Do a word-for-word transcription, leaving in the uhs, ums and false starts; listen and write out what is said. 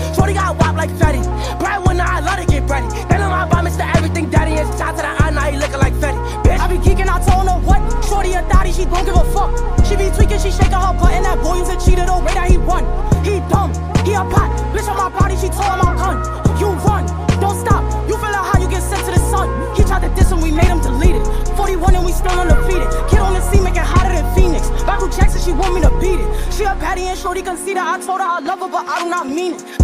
Shorty got wop like Fetty. Bright when I love to get ready. They know my bomb, Mister Everything Daddy. And shot to the eye, now he looking like Fetty. Bitch, I be geeking, I told her what. Shorty a thotty, she don't give a fuck. She be tweaking, she shaking her butt. And that boy used to cheat the way that he won. He dumb, he a pot. Bitch on my body, she told him I'm gun. You run, don't stop. You feel like how you get sent to the sun. He tried to diss him, we made him delete it. forty-one and we still undefeated. Kid on the scene making hotter than Phoenix. Michael Jackson, she want me to beat it. She a patty and shorty conceited. I told her I love her, but I do not mean it.